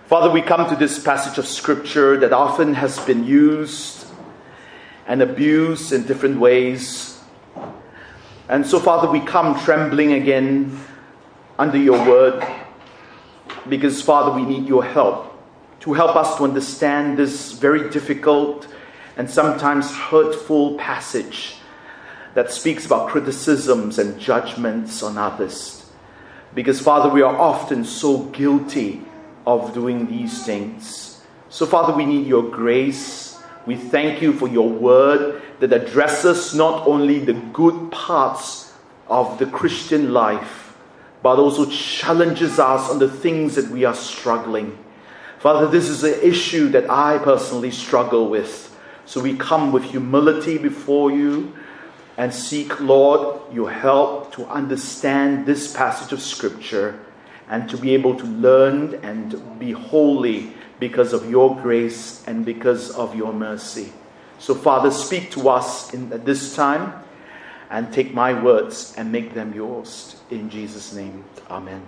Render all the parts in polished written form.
Father, we come to this passage of Scripture that often has been used and abused in different ways. And so, Father, we come trembling again under your word because, Father, we need your help to help us to understand this very difficult and sometimes hurtful passage that speaks about criticisms and judgments on others. Because, Father, we are often so guilty of doing these things. So, Father, we need your grace. We thank you for your word that addresses not only the good parts of the Christian life, but also challenges us on the things that we are struggling. Father, this is an issue that I personally struggle with. So we come with humility before you and seek, Lord, your help to understand this passage of Scripture and to be able to learn and be holy because of your grace and because of your mercy. So, Father, speak to us at this time and take my words and make them yours. In Jesus' name, amen.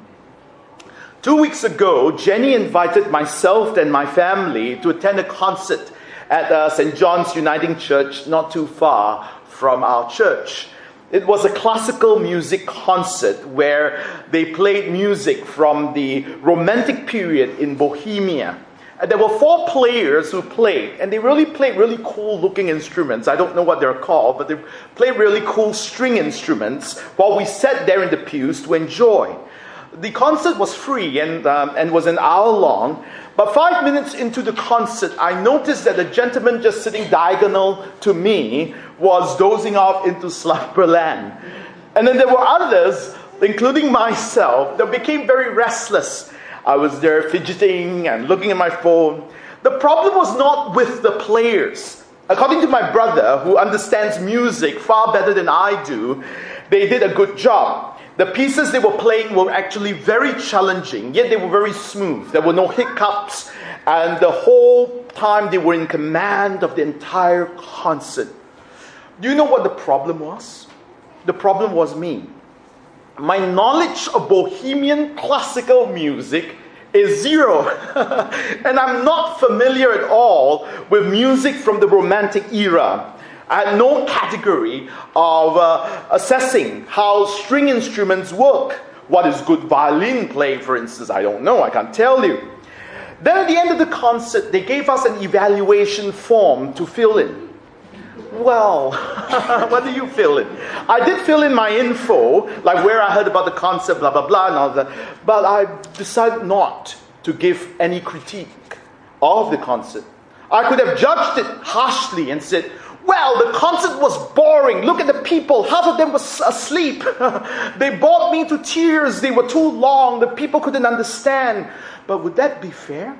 2 weeks ago, Jenny invited myself and my family to attend a concert at St. John's Uniting Church, not too far from our church. It was a classical music concert where they played music from the Romantic period in Bohemia. And there were 4 players who played, and they really played really cool looking instruments. I don't know what they're called, but they played really cool string instruments while we sat there in the pews to enjoy. The concert was free and was an hour long. But 5 minutes into the concert, I noticed that the gentleman just sitting diagonal to me was dozing off into slumberland. And then there were others, including myself, that became very restless. I was there fidgeting and looking at my phone. The problem was not with the players. According to my brother, who understands music far better than I do, they did a good job. The pieces they were playing were actually very challenging, yet they were very smooth. There were no hiccups, and the whole time they were in command of the entire concert. Do you know what the problem was? The problem was me. My knowledge of Bohemian classical music is zero. And I'm not familiar at all with music from the Romantic era. I had no category of assessing how string instruments work. What is good violin playing, for instance? I don't know. I can't tell you. Then at the end of the concert, they gave us an evaluation form to fill in. Well, what do you fill in? I did fill in my info, like where I heard about the concert, blah, blah, blah, and all that. But I decided not to give any critique of the concert. I could have judged it harshly and said, well, the concert was boring. Look at the people. Half of them was asleep. They bored me to tears. They were too long. The people couldn't understand. But would that be fair?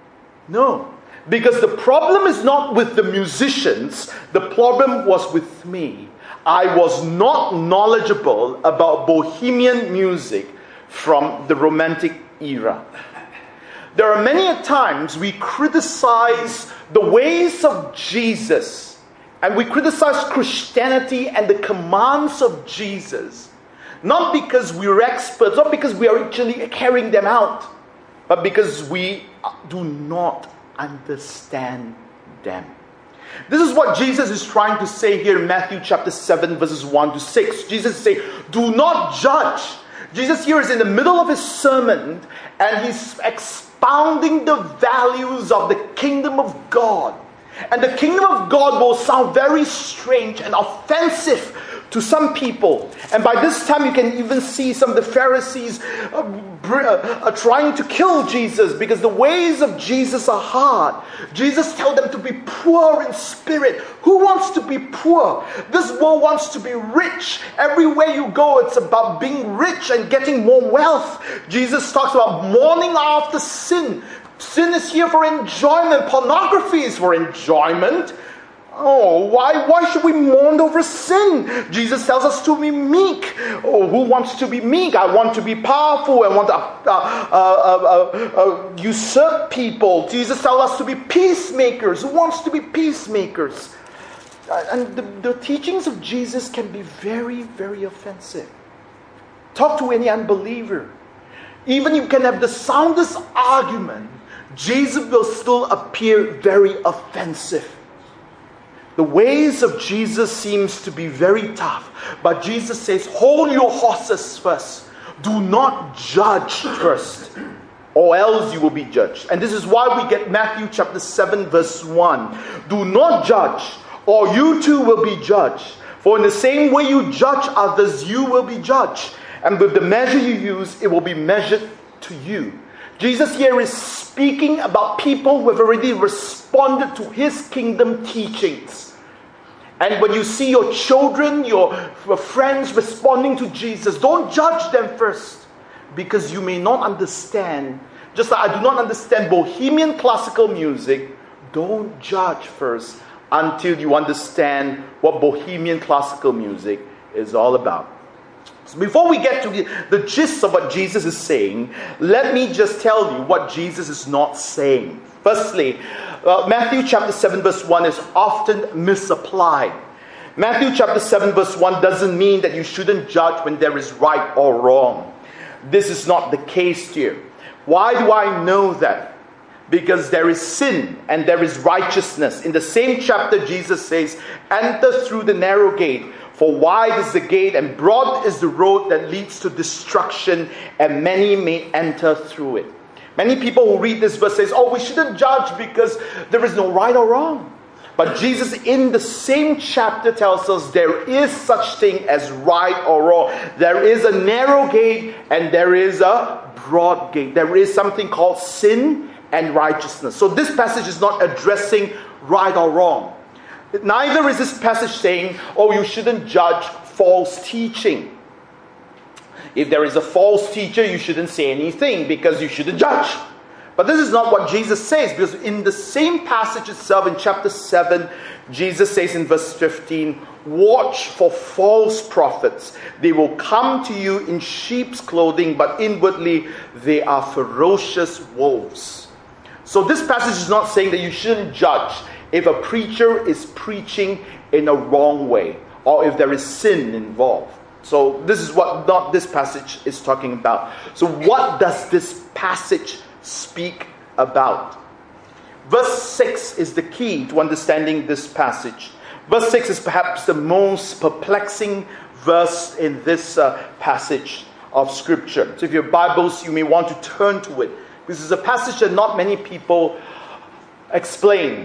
No. Because the problem is not with the musicians. The problem was with me. I was not knowledgeable about Bohemian music from the Romantic era. There are many times we criticize the ways of Jesus. And we criticize Christianity and the commands of Jesus, not because we're experts, not because we are actually carrying them out, but because we do not understand them. This is what Jesus is trying to say here in Matthew chapter 7, verses 1 to 6. Jesus is saying, do not judge. Jesus here is in the middle of his sermon, and he's expounding the values of the kingdom of God. And the kingdom of God will sound very strange and offensive to some people. And by this time you can even see some of the Pharisees trying to kill Jesus because the ways of Jesus are hard. Jesus tells them to be poor in spirit. Who wants to be poor? This world wants to be rich. Everywhere you go, it's about being rich and getting more wealth. Jesus talks about mourning after sin. Sin is here for enjoyment. Pornography is for enjoyment. Oh, why should we mourn over sin? Jesus tells us to be meek. Oh, who wants to be meek? I want to be powerful. I want to usurp people. Jesus tells us to be peacemakers. Who wants to be peacemakers? And the teachings of Jesus can be very, very offensive. Talk to any unbeliever. Even you can have the soundest argument, Jesus will still appear very offensive. The ways of Jesus seems to be very tough. But Jesus says, hold your horses first. Do not judge first, or else you will be judged. And this is why we get Matthew chapter 7 verse 1. Do not judge, or you too will be judged. For in the same way you judge others, you will be judged. And with the measure you use, it will be measured to you. Jesus here is speaking about people who have already responded to His kingdom teachings. And when you see your children, your friends responding to Jesus, don't judge them first, because you may not understand. Just like I do not understand Bohemian classical music, don't judge first until you understand what Bohemian classical music is all about. So before we get to the gist of what Jesus is saying, let me just tell you what Jesus is not saying. Firstly, Matthew chapter 7 verse 1 is often misapplied. Matthew chapter 7 verse 1 doesn't mean that you shouldn't judge when there is right or wrong. This is not the case here. Why do I know that? Because there is sin and there is righteousness. In the same chapter, Jesus says, enter through the narrow gate. For wide is the gate and broad is the road that leads to destruction, and many may enter through it. Many people who read this verse says, oh, we shouldn't judge because there is no right or wrong. But Jesus in the same chapter tells us there is such thing as right or wrong. There is a narrow gate and there is a broad gate. There is something called sin and righteousness. So this passage is not addressing right or wrong. Neither is this passage saying, oh, you shouldn't judge false teaching. If there is a false teacher, you shouldn't say anything because you shouldn't judge. But this is not what Jesus says, because in the same passage itself, in chapter 7, Jesus says in verse 15, watch for false prophets. They will come to you in sheep's clothing, but inwardly they are ferocious wolves. So this passage is not saying that you shouldn't judge if a preacher is preaching in a wrong way, or if there is sin involved. So this is what not this passage is talking about. So what does this passage speak about? Verse 6 is the key to understanding this passage. Verse 6 is perhaps the most perplexing verse in this passage of Scripture. So if you have Bibles, you may want to turn to it. This is a passage that not many people explain.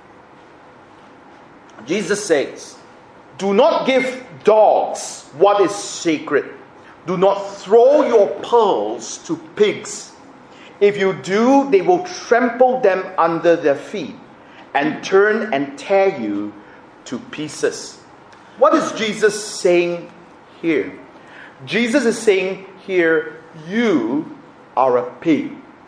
Jesus says, do not give dogs what is sacred. Do not throw your pearls to pigs. If you do, they will trample them under their feet and turn and tear you to pieces. What is Jesus saying here? Jesus is saying here, you are a pig.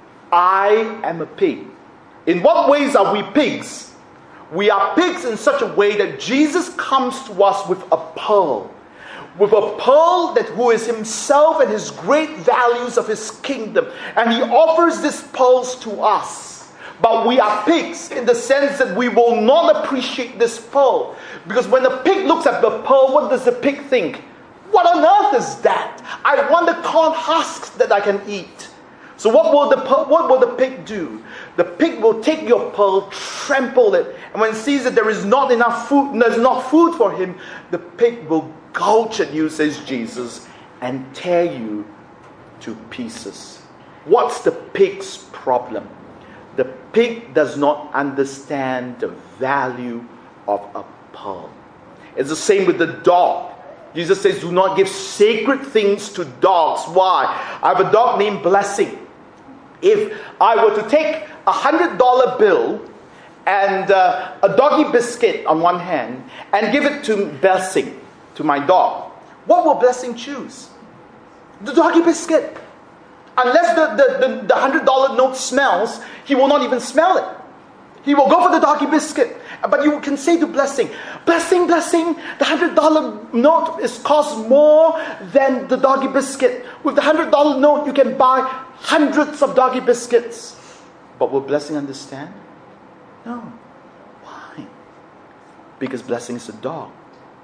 I am a pig. In what ways are we pigs? We are pigs in such a way that Jesus comes to us with a pearl. With a pearl that who is himself and his great values of his kingdom. And he offers these pearls to us. But we are pigs in the sense that we will not appreciate this pearl. Because when the pig looks at the pearl, what does the pig think? What on earth is that? I want the corn husks that I can eat. So what will the pig do? The pig will take your pearl, trample it, and when it sees that there is not enough food, there's not food for him, the pig will gouge at you, says Jesus, and tear you to pieces. What's the pig's problem? The pig does not understand the value of a pearl. It's the same with the dog. Jesus says, do not give sacred things to dogs. Why? I have a dog named Blessing. If I were to take $100 bill and a doggy biscuit on one hand and give it to Blessing, to my dog, what will Blessing choose? The doggy biscuit. Unless the $100 note smells, he will not even smell it. He will go for the doggy biscuit. But you can say to Blessing, Blessing, Blessing, the $100 note costs more than the doggy biscuit. With the $100 note, you can buy hundreds of doggy biscuits. But will Blessing understand? No. Why? Because Blessing is a dog.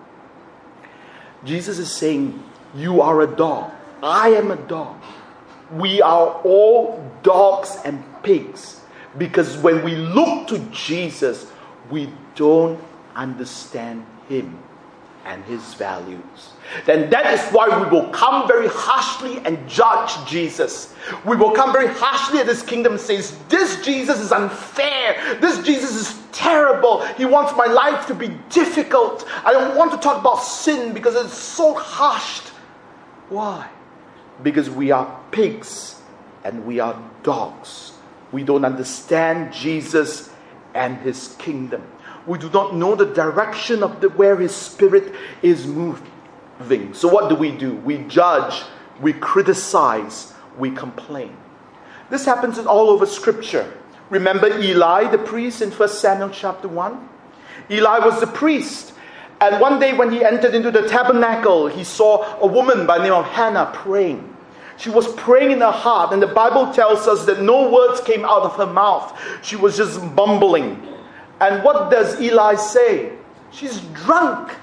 Jesus is saying, you are a dog. I am a dog. We are all dogs and pigs. Because when we look to Jesus, we don't understand Him and His values. Then that is why we will come very harshly and judge Jesus. We will come very harshly at His kingdom and say, this Jesus is unfair. This Jesus is terrible. He wants my life to be difficult. I don't want to talk about sin because it's so harsh. Why? Because we are pigs and we are dogs. We don't understand Jesus and His kingdom. We do not know the direction of where His Spirit is moving. So what do? We judge, we criticize, we complain. This happens all over Scripture. Remember Eli, the priest, in 1 Samuel chapter 1? Eli was the priest. And one day when he entered into the tabernacle, he saw a woman by the name of Hannah praying. She was praying in her heart, and the Bible tells us that no words came out of her mouth. She was just mumbling. And what does Eli say? She's drunk.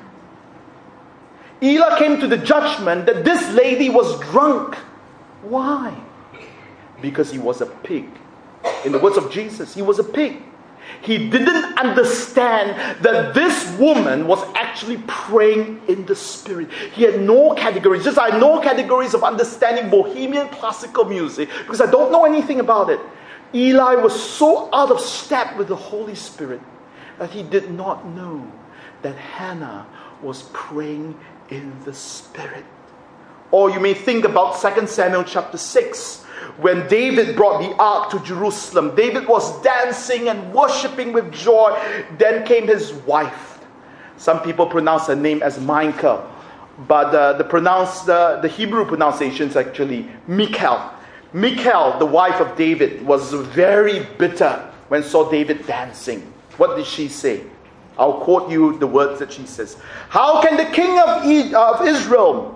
Eli came to the judgment that this lady was drunk. Why? Because he was a pig. In the words of Jesus, he was a pig. He didn't understand that this woman was actually praying in the Spirit. He had no categories. Just I had no categories of understanding Bohemian classical music because I don't know anything about it. Eli was so out of step with the Holy Spirit that he did not know that Hannah was praying in the Spirit. Or you may think about 2 Samuel chapter 6, when David brought the ark to Jerusalem. David was dancing and worshipping with joy. Then came his wife. Some people pronounce her name as Michal, but the Hebrew pronunciation is actually Michal. Michal, the wife of David, was very bitter when saw David dancing. What did she say? I'll quote you the words that she says. How can the king of Israel,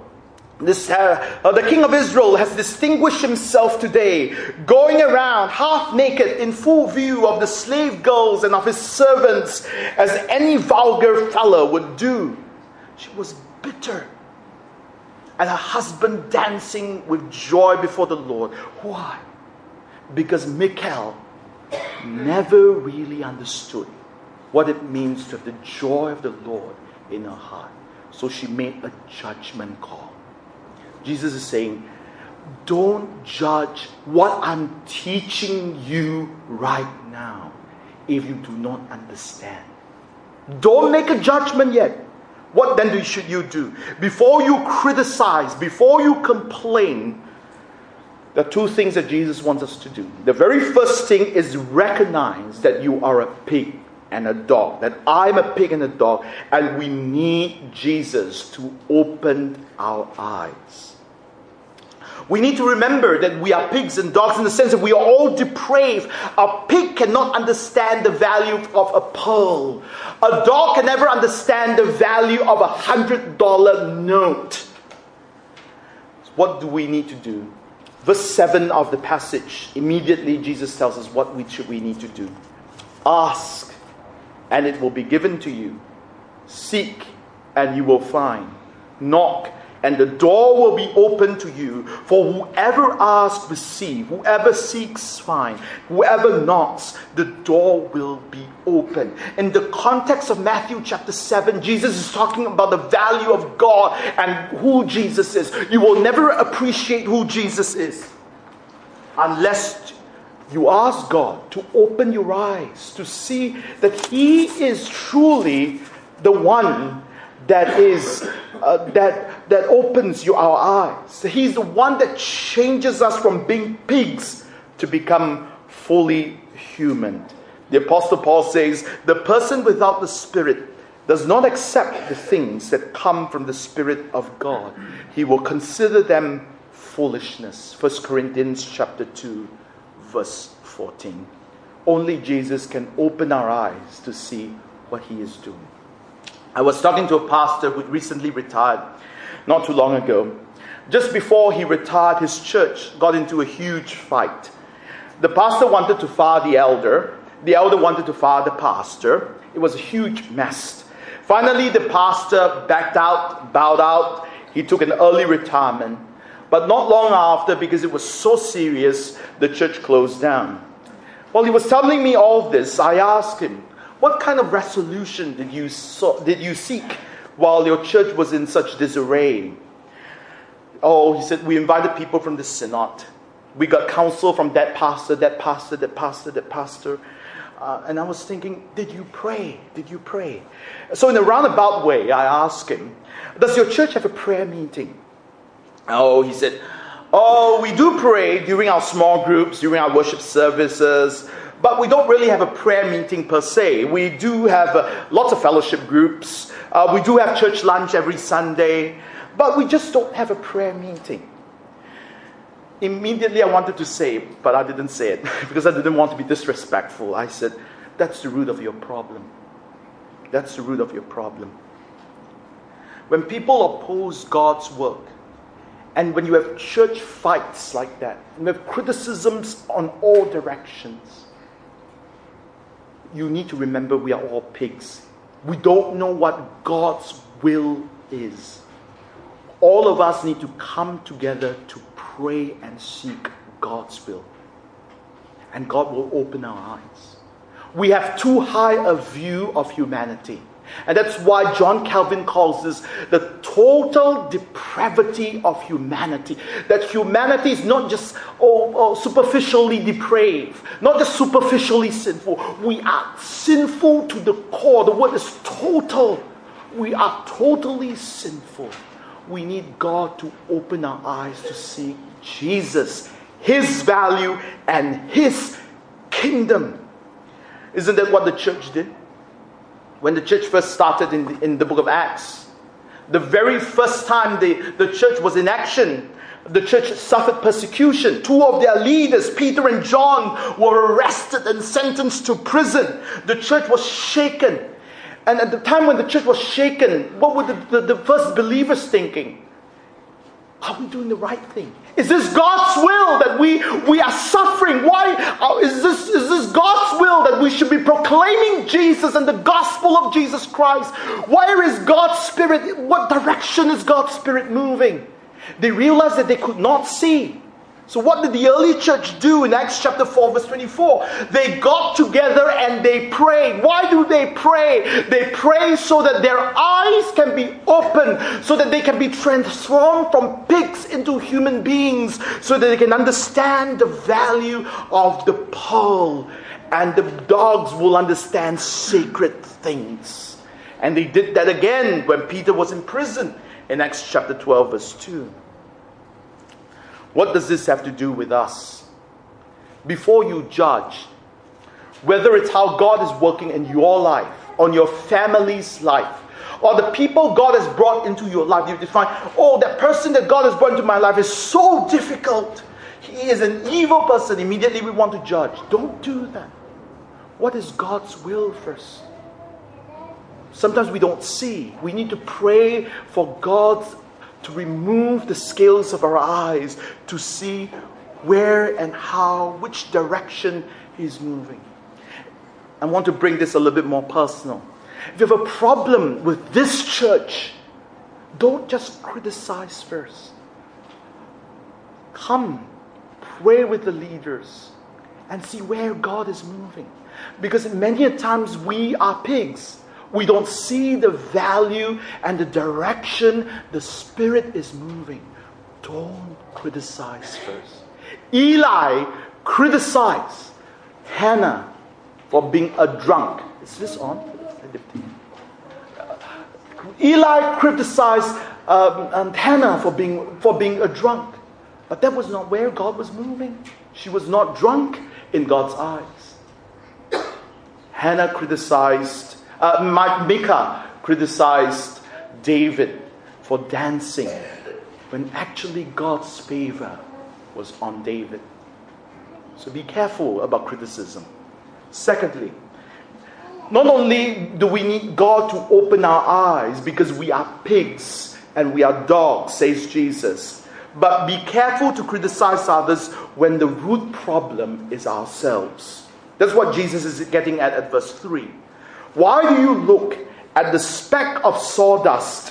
the king of Israel has distinguished himself today, going around half naked in full view of the slave girls and of his servants, as any vulgar fellow would do? She was bitter. And her husband dancing with joy before the Lord. Why? Because Michal never really understood what it means to have the joy of the Lord in her heart. So she made a judgment call. Jesus is saying, don't judge what I'm teaching you right now if you do not understand. Don't make a judgment yet. What then should you do? Before you criticize, before you complain, there are two things that Jesus wants us to do. The very first thing is recognize that you are a pig and a dog. That I'm a pig and a dog. And we need Jesus to open our eyes. We need to remember that we are pigs and dogs in the sense that we are all depraved. A pig cannot understand the value of a pearl. A dog can never understand the value of $100 note. What do we need to do? Verse 7 of the passage, immediately Jesus tells us what we need to do. Ask, and it will be given to you. Seek, and you will find. Knock, and the door will be open to you. For whoever asks, receive. Whoever seeks, find. Whoever knocks, the door will be open. In the context of Matthew chapter 7, Jesus is talking about the value of God and who Jesus is. You will never appreciate who Jesus is unless you ask God to open your eyes to see that He is truly the one that is that opens our eyes. He's the one that changes us from being pigs to become fully human. The Apostle Paul says, the person without the Spirit does not accept the things that come from the Spirit of God. He will consider them foolishness. 1 Corinthians chapter 2, verse 14. Only Jesus can open our eyes to see what He is doing. I was talking to a pastor who recently retired, not too long ago. Just before he retired, his church got into a huge fight. The pastor wanted to fire the elder. The elder wanted to fire the pastor. It was a huge mess. Finally, the pastor backed out, bowed out. He took an early retirement. But not long after, because it was so serious, the church closed down. While he was telling me all this, I asked him, what kind of resolution did you seek while your church was in such disarray? Oh, he said, we invited people from the synod. We got counsel from that pastor. And I was thinking, did you pray? Did you pray? So in a roundabout way, I asked him, does your church have a prayer meeting? Oh, he said, we do pray during our small groups, during our worship services, but we don't really have a prayer meeting per se. We do have lots of fellowship groups. We do have church lunch every Sunday, but we just don't have a prayer meeting. Immediately I wanted to say, but I didn't say it because I didn't want to be disrespectful. I said, that's the root of your problem. That's the root of your problem. When people oppose God's work, and when you have church fights like that, and you have criticisms on all directions, you need to remember we are all pigs. We don't know what God's will is. All of us need to come together to pray and seek God's will. And God will open our eyes. We have too high a view of humanity. And that's why John Calvin calls this the total depravity of humanity. That humanity is not just superficially depraved, not just superficially sinful. We are sinful to the core. The word is total. We are totally sinful. We need God to open our eyes to see Jesus, His value, and His kingdom. Isn't that what the church did? When the church first started in the book of Acts, the very first time the church was in action, the church suffered persecution. Two of their leaders, Peter and John, were arrested and sentenced to prison. The church was shaken. And at the time when the church was shaken, what were the first believers thinking? Are we doing the right thing? Is this God's will that we are suffering? Why is this God's will that we should be proclaiming Jesus and the gospel of Jesus Christ? Where is God's Spirit? What direction is God's Spirit moving? They realized that they could not see. So what did the early church do in Acts chapter 4 verse 24? They got together and they prayed. Why do they pray? They pray so that their eyes can be opened, so that they can be transformed from pigs into human beings, so that they can understand the value of the pearl, and the dogs will understand sacred things. And they did that again when Peter was in prison in Acts chapter 12 verse 2. What does this have to do with us? Before you judge, whether it's how God is working in your life, on your family's life, or the people God has brought into your life, you define, that person that God has brought into my life is so difficult. He is an evil person. Immediately we want to judge. Don't do that. What is God's will first? Sometimes we don't see. We need to pray for God's to remove the scales of our eyes to see where and how, which direction He's moving. I want to bring this a little bit more personal. If you have a problem with this church, don't just criticize first. Come, pray with the leaders and see where God is moving. Because many times we are pigs. We don't see the value and the direction the Spirit is moving. Don't criticize first. Eli criticized Hannah for being a drunk. Is this on? Eli criticized Hannah for being a drunk. But that was not where God was moving. She was not drunk in God's eyes. Hannah criticized Micah criticized David for dancing when actually God's favor was on David. So be careful about criticism. Secondly, not only do we need God to open our eyes because we are pigs and we are dogs, says Jesus, but be careful to criticize others when the root problem is ourselves. That's what Jesus is getting at verse 3. Why do you look at the speck of sawdust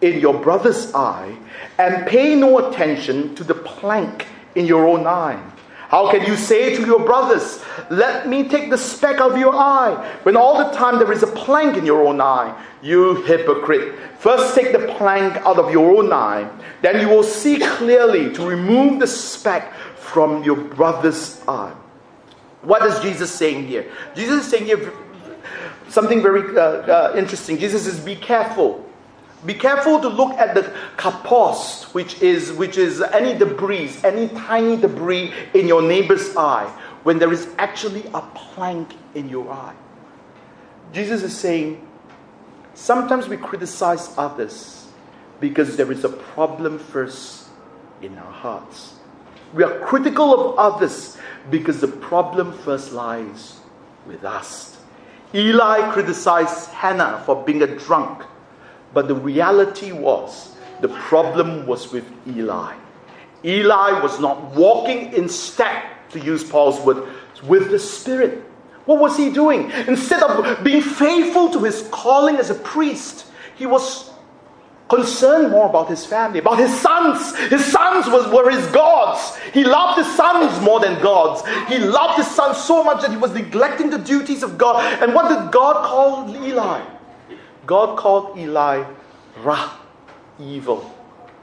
in your brother's eye and pay no attention to the plank in your own eye? How can you say to your brothers, let me take the speck out of your eye, when all the time there is a plank in your own eye? You hypocrite. First take the plank out of your own eye, then you will see clearly to remove the speck from your brother's eye. What is Jesus saying here? Jesus is saying here something very interesting. Jesus says, be careful. Be careful to look at the kapos, which is any debris, any tiny debris in your neighbor's eye, when there is actually a plank in your eye. Jesus is saying, sometimes we criticize others because there is a problem first in our hearts. We are critical of others because the problem first lies with us. Eli criticized Hannah for being a drunk. But the reality was, the problem was with Eli. Eli was not walking in step, to use Paul's word, with the Spirit. What was he doing? Instead of being faithful to his calling as a priest, he was concerned more about his family, about his sons. His sons were his gods. He loved his sons more than gods. He loved his sons so much that he was neglecting the duties of God. And what did God call Eli? God called Eli Ra, evil.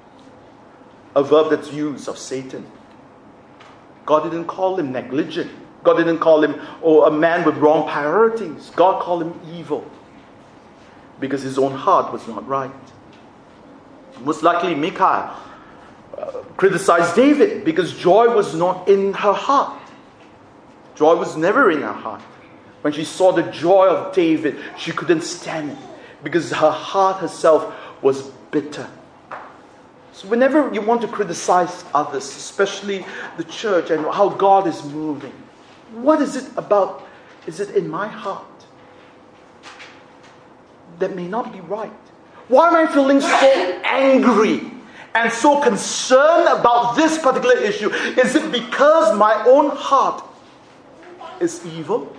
A verb that's used of Satan. God didn't call him negligent. God didn't call him a man with wrong priorities. God called him evil. Because his own heart was not right. Most likely Michal criticized David because joy was not in her heart. Joy was never in her heart. When she saw the joy of David, she couldn't stand it. Because her heart herself was bitter. So whenever you want to criticize others, especially the church and how God is moving, what is it about? Is it in my heart that may not be right? Why am I feeling so angry and so concerned about this particular issue? Is it because my own heart is evil?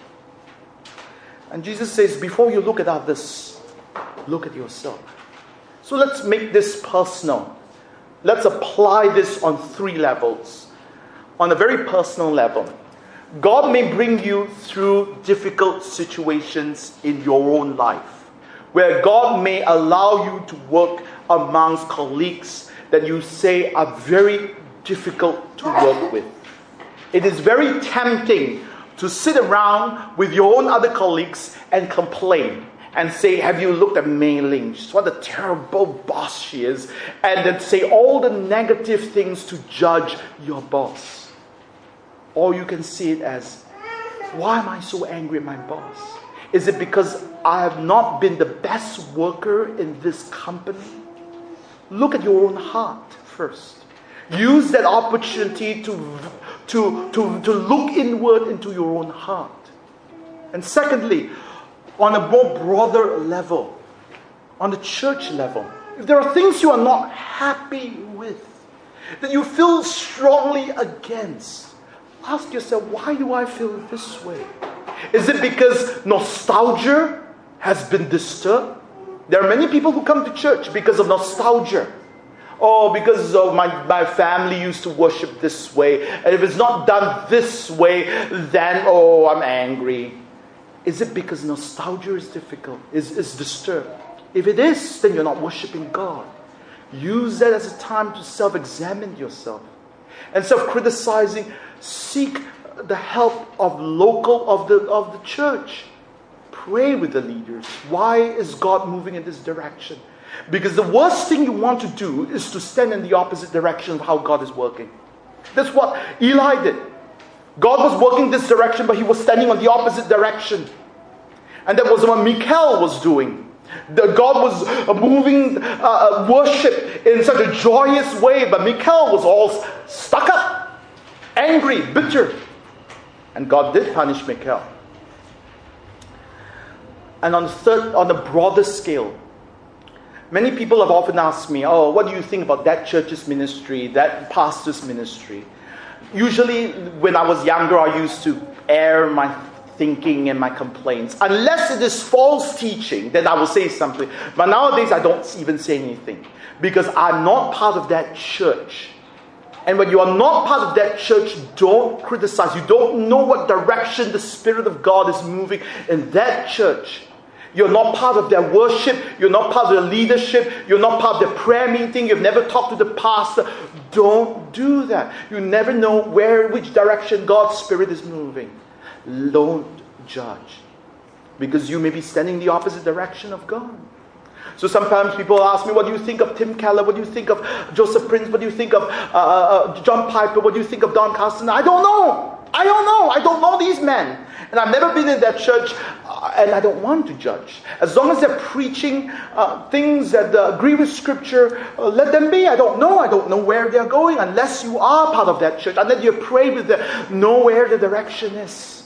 And Jesus says, before you look at others, look at yourself. So let's make this personal. Let's apply this on 3 levels. On a very personal level, God may bring you through difficult situations in your own life, where God may allow you to work amongst colleagues that you say are very difficult to work with. It is very tempting to sit around with your own other colleagues and complain and say, have you looked at Mei Ling? What a terrible boss she is. And then say all the negative things to judge your boss. Or you can see it as, why am I so angry at my boss? Is it because I have not been the best worker in this company? Look at your own heart first. Use that opportunity to look inward into your own heart. And secondly, on a more broader level, on the church level, if there are things you are not happy with, that you feel strongly against, ask yourself, why do I feel this way? Is it because nostalgia has been disturbed? There are many people who come to church because of nostalgia. Oh, because my family used to worship this way. And if it's not done this way, then, I'm angry. Is it because nostalgia is difficult, is disturbed? If it is, then you're not worshiping God. Use that as a time to self-examine yourself. And self-criticizing, seek the help of the church. Pray with the leaders. Why is God moving in this direction? Because the worst thing you want to do is to stand in the opposite direction of how God is working. That's what Eli did. God was working this direction, but he was standing on the opposite direction. And that was what Michal was doing. God was moving worship in such a joyous way, but Michal was all stuck up, angry, bitter. And God did punish Michal. And on the broader scale, many people have often asked me, what do you think about that church's ministry, that pastor's ministry? Usually, when I was younger, I used to air my thinking and my complaints. Unless it is false teaching, then I will say something. But nowadays I don't even say anything, because I'm not part of that church. And when you are not part of that church, don't criticize. You don't know what direction the Spirit of God is moving in that church. You're not part of their worship. You're not part of the leadership. You're not part of the prayer meeting. You've never talked to the pastor. Don't do that. You never know which direction God's Spirit is moving. Don't judge, because you may be standing in the opposite direction of God. So sometimes people ask me, what do you think of Tim Keller? What do you think of Joseph Prince? What do you think of John Piper? What do you think of Don Carson? I don't know. I don't know these men. And I've never been in that church, and I don't want to judge. As long as they're preaching things that agree with Scripture, let them be. I don't know where they're going, unless you are part of that church. Unless you pray with them, know where the direction is.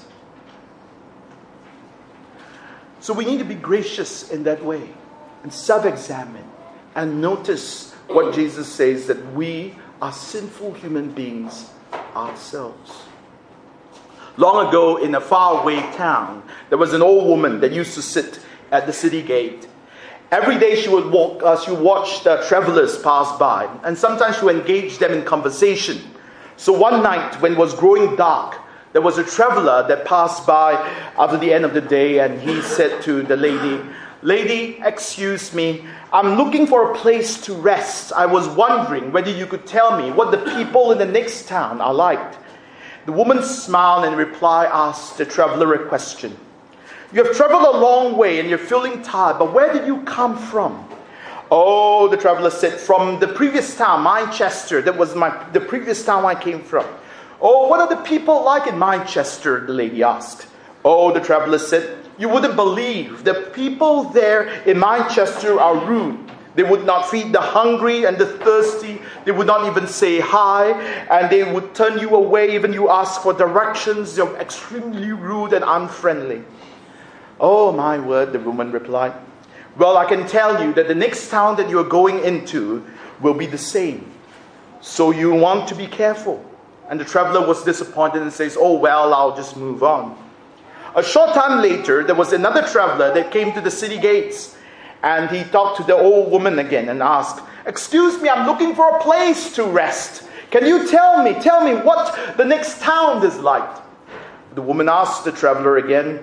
So we need to be gracious in that way, and self-examine, and notice what Jesus says, that we are sinful human beings ourselves. Long ago, in a faraway town, there was an old woman that used to sit at the city gate. Every day she would watch the travelers pass by, and sometimes she would engage them in conversation. So one night, when it was growing dark, there was a traveler that passed by after the end of the day, and he said to the lady, "Lady, excuse me, I'm looking for a place to rest. I was wondering whether you could tell me what the people in the next town are like." The woman smiled and in reply asked the traveler a question. "You have traveled a long way and you're feeling tired, but where did you come from?" "Oh," the traveler said, "from the previous town, Manchester. That was the previous town I came from." "Oh, what are the people like in Manchester?" the lady asked. "Oh," the traveler said, "you wouldn't believe. The people there in Manchester are rude. They would not feed the hungry and the thirsty. They would not even say hi. And they would turn you away even you ask for directions. They're extremely rude and unfriendly." "Oh, my word," the woman replied. "Well, I can tell you that the next town that you are going into will be the same. So you want to be careful." And the traveler was disappointed and says, "Oh, well, I'll just move on." A short time later, there was another traveler that came to the city gates. And he talked to the old woman again and asked, "Excuse me, I'm looking for a place to rest. Can you tell me what the next town is like?" The woman asked the traveler again,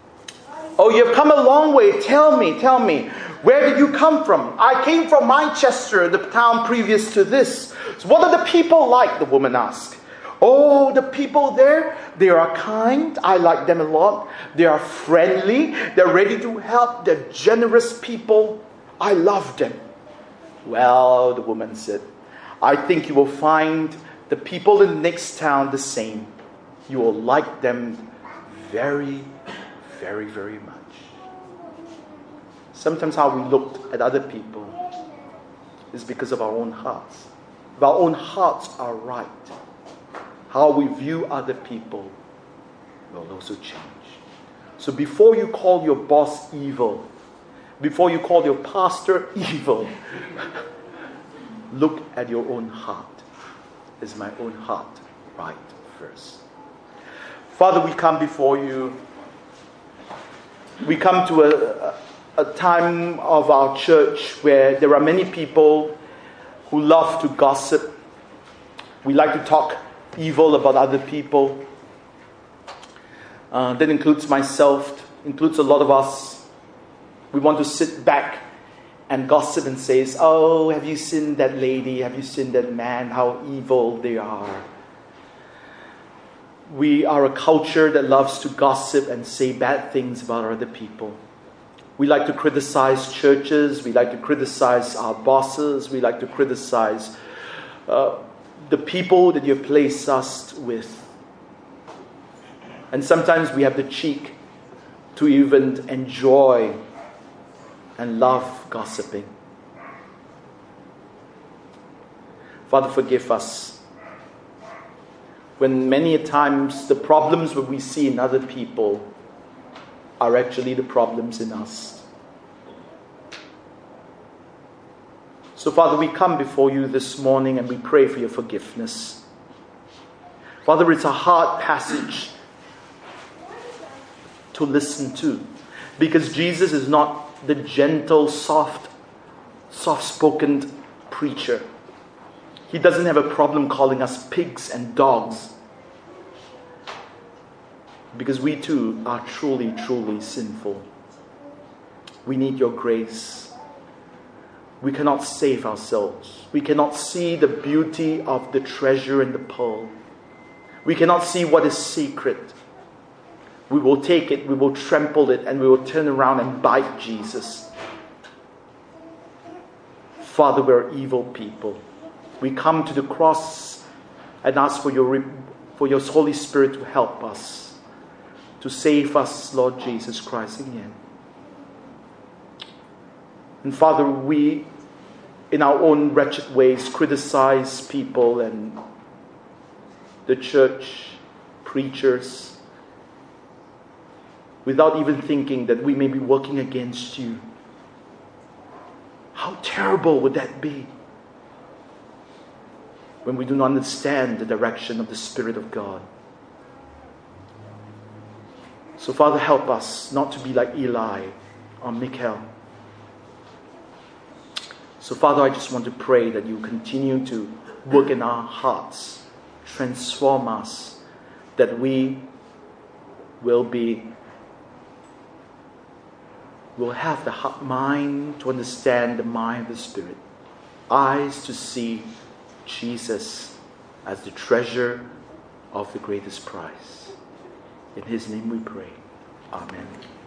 "Oh, you've come a long way. Tell me, where did you come from?" "I came from Manchester, the town previous to this." "So what are the people like?" the woman asked. "Oh, the people there, they are kind. I like them a lot. They are friendly. They're ready to help. They're generous people. I love them." "Well," the woman said, "I think you will find the people in the next town the same. You will like them very, very, very much." Sometimes how we look at other people is because of our own hearts. If our own hearts are right, how we view other people will also change. So before you call your boss evil, before you call your pastor evil, look at your own heart. Is my own heart right first? Father, we come before you. We come to a time of our church where there are many people who love to gossip. We like to talk evil about other people. That includes myself, includes a lot of us. We want to sit back and gossip and say, "Oh, have you seen that lady? Have you seen that man? How evil they are." We are a culture that loves to gossip and say bad things about other people. We like to criticize churches. We like to criticize our bosses. We like to criticize the people that you have placed us with. And sometimes we have the cheek to even enjoy and love gossiping. Father, forgive us when many a times the problems that we see in other people are actually the problems in us. So, Father, we come before you this morning and we pray for your forgiveness. Father, it's a hard passage to listen to. Because Jesus is not the gentle, soft-spoken preacher. He doesn't have a problem calling us pigs and dogs. Because we too are truly, truly sinful. We need your grace. We cannot save ourselves. We cannot see the beauty of the treasure and the pearl. We cannot see what is secret. We will take it, we will trample it, and we will turn around and bite Jesus. Father, we're evil people. We come to the cross and ask for your Holy Spirit to help us, to save us, Lord Jesus Christ, again. And Father, we, in our own wretched ways, criticize people and the church, preachers, without even thinking that we may be working against you. How terrible would that be when we do not understand the direction of the Spirit of God? So Father, help us not to be like Eli or Michal. So Father, I just want to pray that you continue to work in our hearts, transform us, that we will have the mind to understand the mind of the Spirit, eyes to see Jesus as the treasure of the greatest price. In His name we pray. Amen.